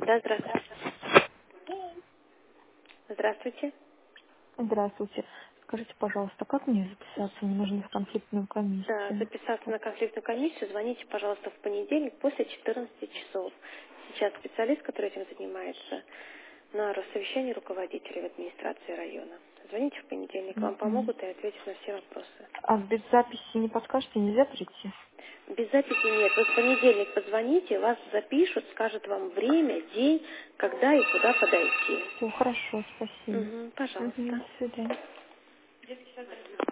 Да, здравствуйте. Здравствуйте. Здравствуйте. Скажите, пожалуйста, как мне записаться? Мне нужно в конфликтную Да, комиссию. записаться на конфликтную комиссию, звоните, пожалуйста, в понедельник после 14 часов. Сейчас специалист, который этим занимается, на совещании руководителей в администрации района. Звоните в понедельник, вам Мгм. помогут и ответят на все вопросы. А без записи не подскажете, нельзя прийти? Без записи нет. Вы в понедельник позвоните, вас запишут, скажут вам время, день, когда и куда подойти. Все, хорошо, спасибо. Угу, Мгм, пожалуйста. до свидания.